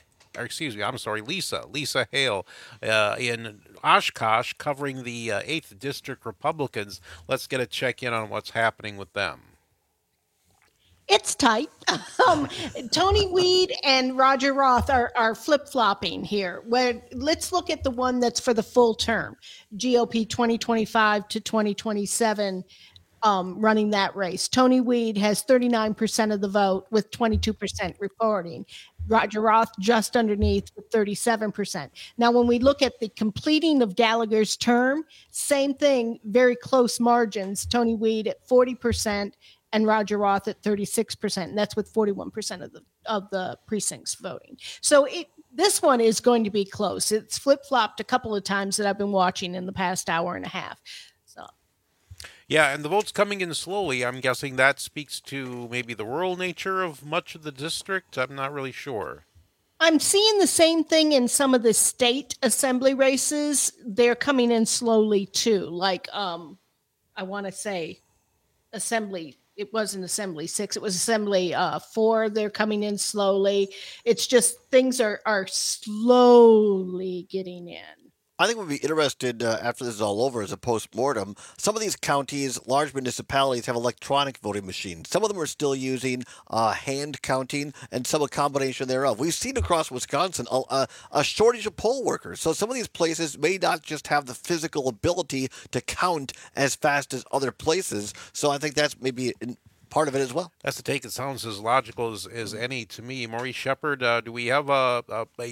Hale in Oshkosh covering the 8th district Republicans. Let's get a check-in on what's happening with them. It's tight. Tony Weed and Roger Roth are flip-flopping here. Let's look at the one that's for the full term, GOP 2025 to 2027. Running that race. Tony Weed has 39% of the vote with 22% reporting. Roger Roth just underneath with 37%. Now, when we look at the completing of Gallagher's term, same thing, very close margins. Tony Weed at 40% and Roger Roth at 36%. And that's with 41% of the precincts voting. So this one is going to be close. It's flip-flopped a couple of times that I've been watching in the past hour and a half. Yeah, and the votes coming in slowly. I'm guessing that speaks to maybe the rural nature of much of the district. I'm not really sure. I'm seeing the same thing in some of the state assembly races. They're coming in slowly too. Like, I want to say assembly. It wasn't Assembly 6. It was Assembly 4. They're coming in slowly. It's just things are slowly getting in. I think we'd be interested after this is all over as a post-mortem. Some of these counties, large municipalities, have electronic voting machines. Some of them are still using hand counting and some a combination thereof. We've seen across Wisconsin a shortage of poll workers. So some of these places may not just have the physical ability to count as fast as other places. So I think that's maybe part of it as well. That's the take. It sounds as logical as any to me. Maurice Shepard, do we have a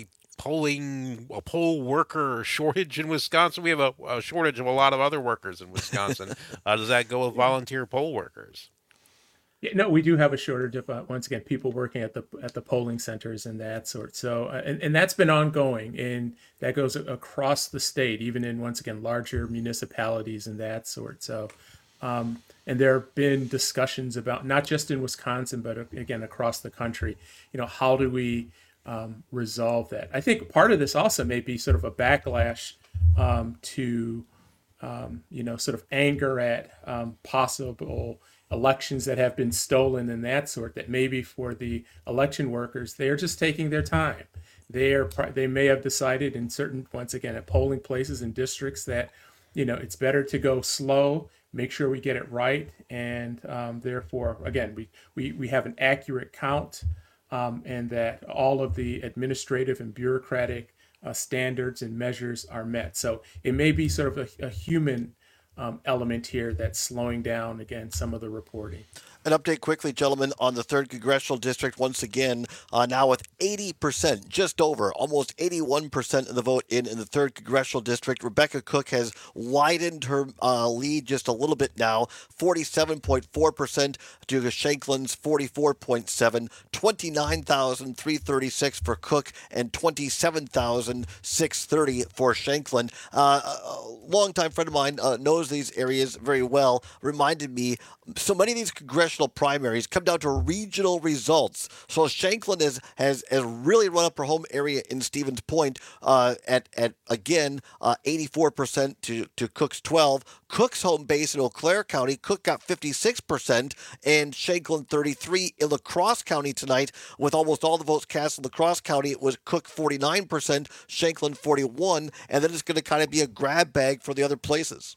poll worker shortage in Wisconsin? We have a shortage of a lot of other workers in Wisconsin. Does that go with volunteer poll workers? Yeah, no, we do have a shortage of once again people working at the polling centers and that sort. So and that's been ongoing, and that goes across the state, even in once again larger municipalities and that sort. So and there have been discussions about not just in Wisconsin, but again across the country. How do we resolve that? I think part of this also may be sort of a backlash to sort of anger at possible elections that have been stolen and that sort, that maybe for the election workers, they're just taking their time. They may have decided in certain, once again, at polling places and districts that, it's better to go slow, make sure we get it right. And therefore, again, we have an accurate count and that all of the administrative and bureaucratic standards and measures are met. So it may be sort of a human element here that's slowing down, again, some of the reporting. An update quickly, gentlemen, on the 3rd Congressional District once again, now with 80%, just over, almost 81% of the vote in the 3rd Congressional District. Rebecca Cook has widened her lead just a little bit now, 47.4% to Shanklin's 44.7, 29,336 for Cook and 27,630 for Shanklin. A longtime friend of mine knows these areas very well, reminded me, so many of these congressional primaries come down to regional results. So Shanklin has really run up her home area in Stevens Point at again 84% to Cook's 12. Cook's home base in Eau Claire County, Cook got 56% and Shanklin 33. In La Crosse County tonight, with almost all the votes cast in La Crosse County, it was Cook 49%, Shanklin 41, and then it's going to kind of be a grab bag for the other places.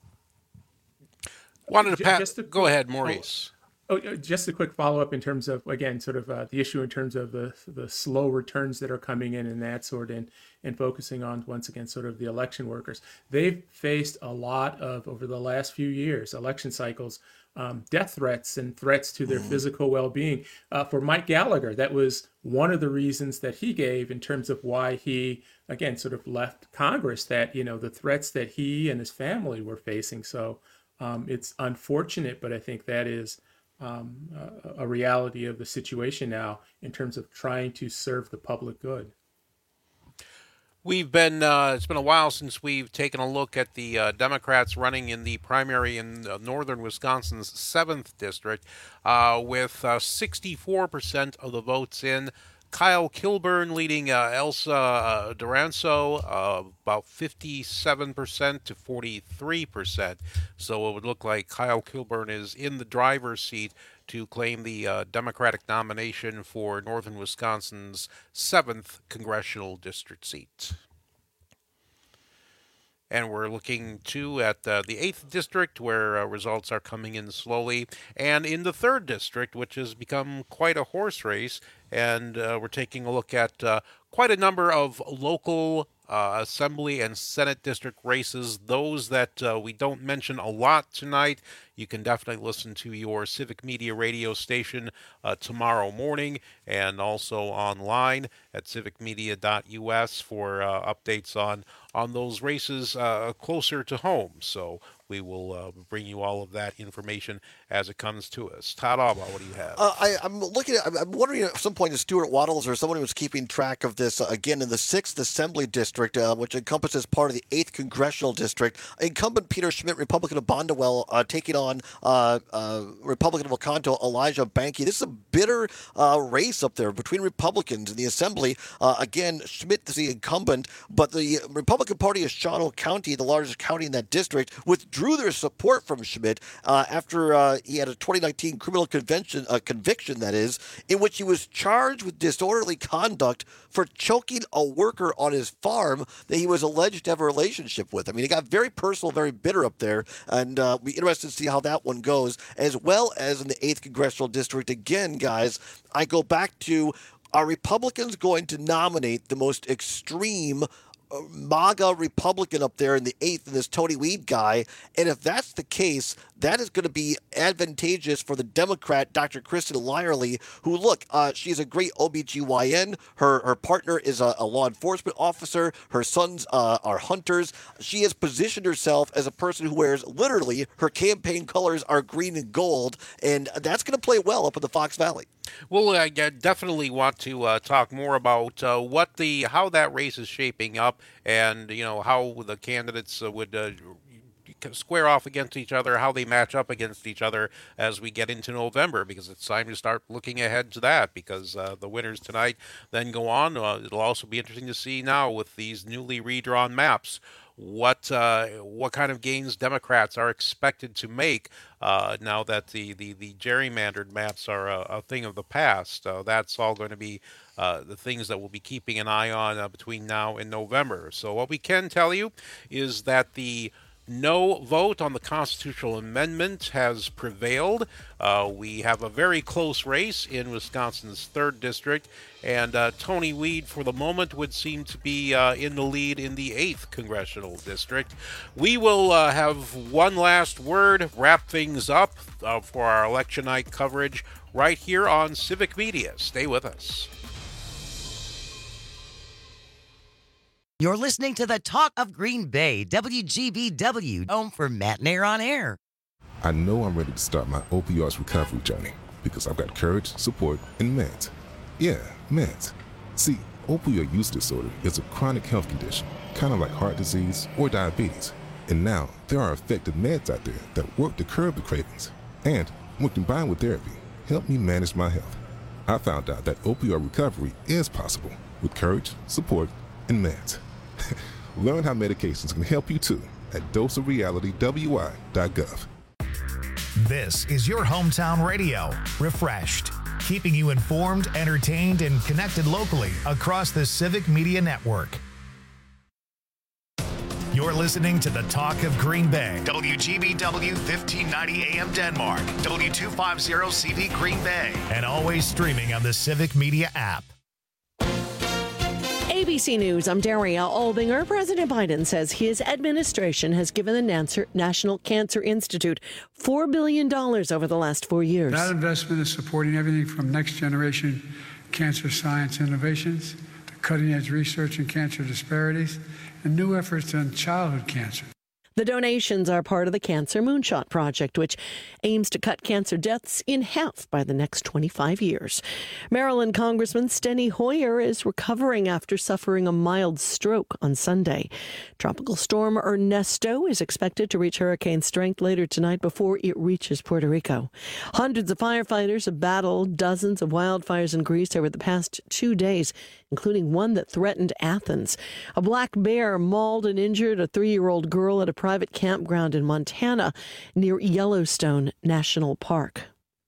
Go ahead, Maurice. Just a quick follow-up in terms of, again, sort of the issue in terms of the slow returns that are coming in and that sort, and focusing on, once again, sort of the election workers. They've faced a lot of, over the last few years, election cycles, death threats and threats to their physical well-being. For Mike Gallagher, that was one of the reasons that he gave in terms of why he, again, sort of left Congress, that, the threats that he and his family were facing. So it's unfortunate, but I think that is a reality of the situation now in terms of trying to serve the public good. It's been a while since we've taken a look at the Democrats running in the primary in northern Wisconsin's 7th district, with 64% of the votes in. Kyle Kilburn leading Elsa Duranzo about 57% to 43%. So it would look like Kyle Kilburn is in the driver's seat to claim the Democratic nomination for northern Wisconsin's 7th congressional district seat. And we're looking, too, at the 8th district, where results are coming in slowly. And in the 3rd district, which has become quite a horse race. And we're taking a look at quite a number of local Assembly and Senate district races. Those that we don't mention a lot tonight, you can definitely listen to your Civic Media radio station tomorrow morning, and also online at civicmedia.us for updates on those races closer to home. So we will bring you all of that information as it comes to us. Todd Alba, what do you have? I'm wondering at some point if Stuart Waddles or someone who was keeping track of this, again, in the 6th Assembly District, which encompasses part of the 8th Congressional District, incumbent Peter Schmidt, Republican of Bondwell, taking on Republican of Oconto, Elijah Banky. This is a bitter race up there between Republicans in the Assembly. Again, Schmidt is the incumbent, but the Republican Party of Shawano County, the largest county in that district, withdrew their support from Schmidt after he had a 2019 criminal conviction, that is, in which he was charged with disorderly conduct for choking a worker on his farm that he was alleged to have a relationship with. I mean, it got very personal, very bitter up there, and we'll be interested to see how that one goes, as well as in the 8th Congressional District. Again, guys, I go back to, are Republicans going to nominate the most extreme MAGA Republican up there in the 8th, and this Tony Weed guy? And if that's the case, that is going to be advantageous for the Democrat, Dr. Kristen Lyerly, who, look, she's a great OBGYN. Her partner is a law enforcement officer. Her sons are hunters. She has positioned herself as a person who wears, literally, her campaign colors are green and gold, and that's going to play well up in the Fox Valley. Well, I definitely want to talk more about how that race is shaping up, and how the candidates would square off against each other, how they match up against each other as we get into November, because it's time to start looking ahead to that, because the winners tonight then go on. It'll also be interesting to see now with these newly redrawn maps what kind of gains Democrats are expected to make now that the gerrymandered maps are a thing of the past. That's all going to be the things that we'll be keeping an eye on between now and November. So what we can tell you is that the no vote on the constitutional amendment has prevailed. We have a very close race in Wisconsin's 3rd District, and Tony Weed, for the moment, would seem to be in the lead in the 8th Congressional District. We will have one last word, wrap things up for our election night coverage right here on Civic Media. Stay with us. You're listening to the Talk of Green Bay, WGBW, home for Matt Nair on Air. I know I'm ready to start my opioids recovery journey because I've got courage, support, and meds. Yeah, meds. See, opioid use disorder is a chronic health condition, kind of like heart disease or diabetes. And now there are effective meds out there that work to curb the cravings. And when combined with therapy, help me manage my health. I found out that opioid recovery is possible with courage, support, and meds. Learn how medications can help you too at doseofrealitywi.gov. This is your hometown radio, Refreshed, keeping you informed, entertained, and connected locally across the Civic Media Network. You're listening to the Talk of Green Bay, WGBW 1590 AM Denmark, W250 CV Green Bay, and always streaming on the Civic Media app. ABC News, I'm Daria Albinger. President Biden says his administration has given the National Cancer Institute $4 billion over the last 4 years. That investment is supporting everything from next-generation cancer science innovations to cutting-edge research in cancer disparities and new efforts on childhood cancer. The donations are part of the Cancer Moonshot Project, which aims to cut cancer deaths in half by the next 25 years. Maryland Congressman Steny Hoyer is recovering after suffering a mild stroke on Sunday. Tropical storm Ernesto is expected to reach hurricane strength later tonight before it reaches Puerto Rico. Hundreds of firefighters have battled dozens of wildfires in Greece over the past 2 days, including one that threatened Athens. A black bear mauled and injured a 3-year-old girl at a private campground in Montana near Yellowstone National Park.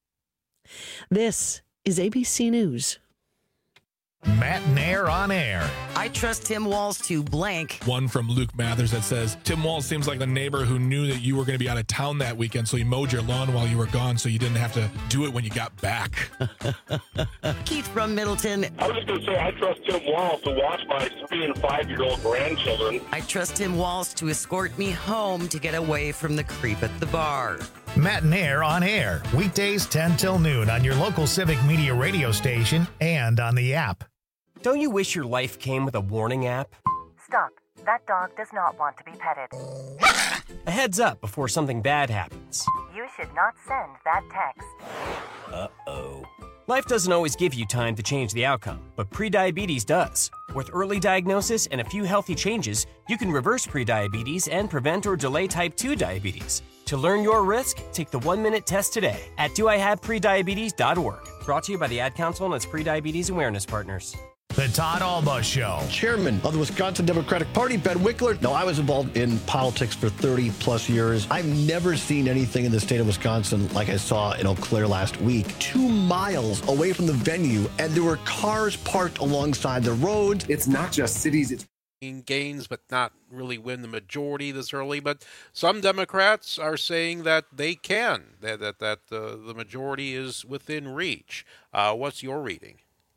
This is ABC News. Matt Nair on Air. I trust Tim Walz to blank. One from Luke Mathers that says, Tim Walz seems like the neighbor who knew that you were going to be out of town that weekend, so he mowed your lawn while you were gone so you didn't have to do it when you got back. Keith from Middleton. I was just going to say, I trust Tim Walz to watch my 3- and 5-year-old grandchildren. I trust Tim Walz to escort me home to get away from the creep at the bar. Matt Nair on Air, weekdays 10 till noon on your local Civic Media radio station and on the app. Don't you wish your life came with a warning app? Stop. That dog does not want to be petted. A heads up before something bad happens. You should not send that text. Uh-oh. Life doesn't always give you time to change the outcome, but prediabetes does. With early diagnosis and a few healthy changes, you can reverse prediabetes and prevent or delay type 2 diabetes. To learn your risk, take the 1-minute test today at doihaveprediabetes.org. Brought to you by the Ad Council and its prediabetes awareness partners. The Todd Alba Show. Chairman of the Wisconsin Democratic Party, Ben Wickler. No, I was involved in politics for 30 plus years. I've never seen anything in the state of Wisconsin like I saw in Eau Claire last week. 2 miles away from the venue, and there were cars parked alongside the roads. It's not just cities, it's gains, but not really win the majority this early. But some Democrats are saying that they can, that the majority is within reach. What's your reading?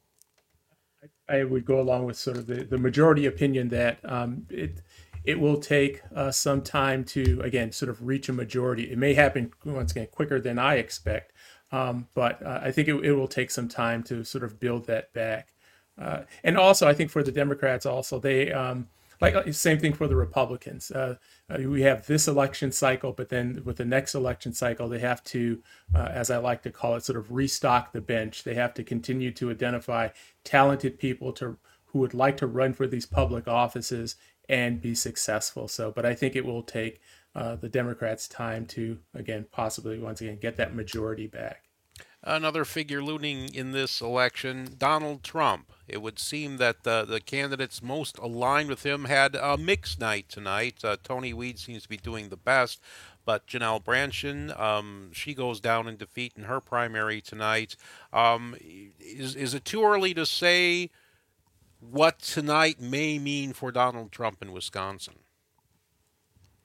I would go along with sort of the majority opinion that it will take some time to, again, sort of reach a majority. It may happen, once again, quicker than I expect, but I think it will take some time to sort of build that back. And also, I think for the Democrats also, they like same thing for the Republicans. We have this election cycle, but then with the next election cycle, they have to, as I like to call it, sort of restock the bench. They have to continue to identify talented people who would like to run for these public offices and be successful. But I think it will take the Democrats time to, again, possibly once again get that majority back. Another figure looming in this election, Donald Trump. It would seem that the candidates most aligned with him had a mixed night tonight. Tony Weed seems to be doing the best, but Janelle Brandtjen, she goes down in defeat in her primary tonight. Is it too early to say what tonight may mean for Donald Trump in Wisconsin?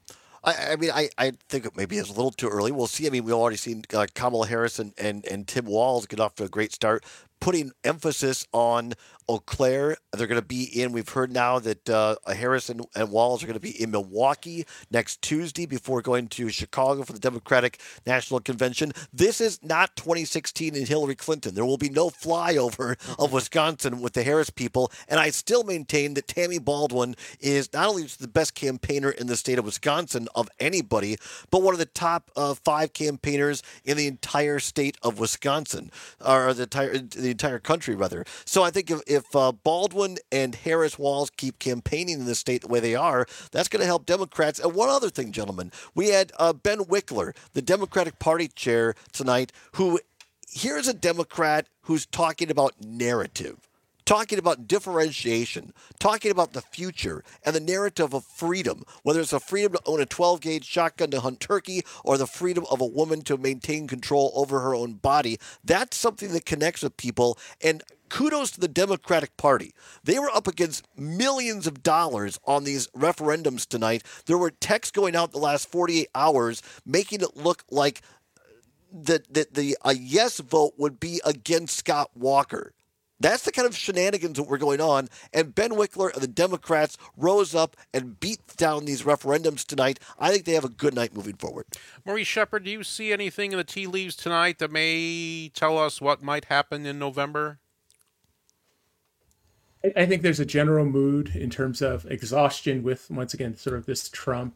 I mean, I think it maybe is a little too early. We'll see. I mean, we've already seen Kamala Harris and Tim Walz get off to a great start, putting emphasis on Eau Claire. They're going to be in, we've heard now that Harris and Walz are going to be in Milwaukee next Tuesday before going to Chicago for the Democratic National Convention. This is not 2016 and Hillary Clinton. There will be no flyover of Wisconsin with the Harris people. And I still maintain that Tammy Baldwin is not only the best campaigner in the state of Wisconsin of anybody, but one of the top 5 campaigners in the entire state of Wisconsin, or the entire country, rather. So I think if Baldwin and Harris Walz keep campaigning in the state the way they are, that's going to help Democrats. And one other thing, gentlemen, we had Ben Wickler, the Democratic Party chair tonight, who here's a Democrat who's talking about narrative, talking about differentiation, talking about the future and the narrative of freedom, whether it's the freedom to own a 12-gauge shotgun to hunt turkey or the freedom of a woman to maintain control over her own body. That's something that connects with people. And kudos to the Democratic Party. They were up against millions of dollars on these referendums tonight. There were texts going out the last 48 hours making it look like a yes vote would be against Scott Walker. That's the kind of shenanigans that were going on, and Ben Wickler and the Democrats rose up and beat down these referendums tonight. I think they have a good night moving forward. Maurice Shepard, do you see anything in the tea leaves tonight that may tell us what might happen in November? I think there's a general mood in terms of exhaustion with, once again, sort of this Trump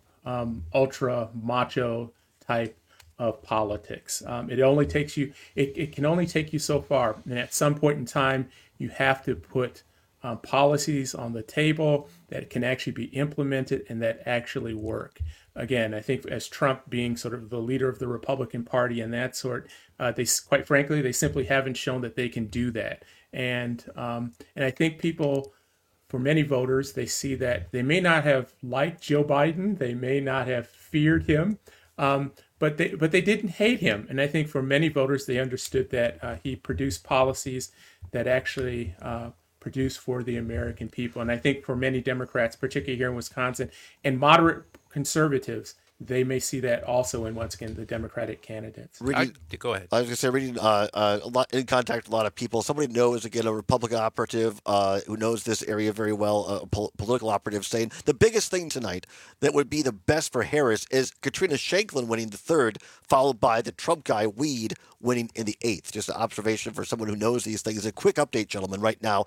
ultra macho type of politics. It only takes you, it can only take you so far. And at some point in time, you have to put policies on the table that can actually be implemented and that actually work. Again, I think as Trump being sort of the leader of the Republican Party and that sort, they quite frankly, they simply haven't shown that they can do that. And I think people, for many voters, they see that they may not have liked Joe Biden, they may not have feared him, but they didn't hate him. And I think for many voters, they understood that he produced policies that actually produce for the American people. And I think for many Democrats, particularly here in Wisconsin, and moderate conservatives, they may see that also in, once again, the Democratic candidates. Go ahead. I was going to say, reading a lot, in contact with a lot of people. Somebody knows, again, a Republican operative who knows this area very well, a political operative, saying the biggest thing tonight that would be the best for Harris is Katrina Shanklin winning the 3rd, followed by the Trump guy, Weed, winning in the 8th. Just an observation for someone who knows these things. A quick update, gentlemen, right now.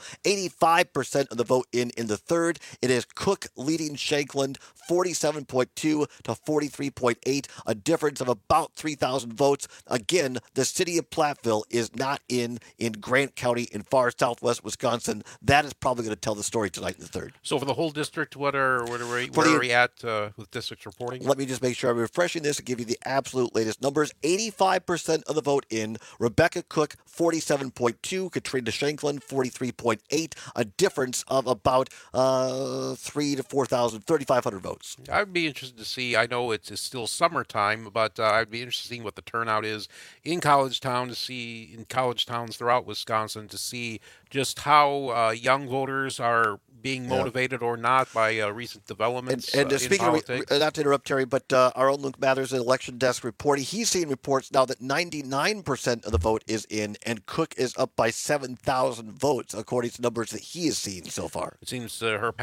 85% of the vote in the 3rd. It is Cook leading Shanklin 47.2 to 43.8, a difference of about 3,000 votes. Again, the city of Platteville is not in Grant County in far southwest Wisconsin. That is probably going to tell the story tonight in the 3rd. So for the whole district, where are we at with districts reporting? Let me just make sure I'm refreshing this and give you the absolute latest numbers. 85% of the vote in. Rebecca Cook, 47.2. Katrina Shanklin, 43.8. A difference of about 3,000 to 4,000, 3,500 votes. I'd be interested to see, I know it's still summertime, but I'd be interested to see what the turnout is in college towns throughout Wisconsin, to see just how young voters are being motivated or not by recent developments and speaking in politics. Of, not to interrupt, Terry, but our own Luke Mathers, an election desk reporting, he's seeing reports now that 99% of the vote is in, and Cook is up by 7,000 votes, according to numbers that he has seen so far. It seems her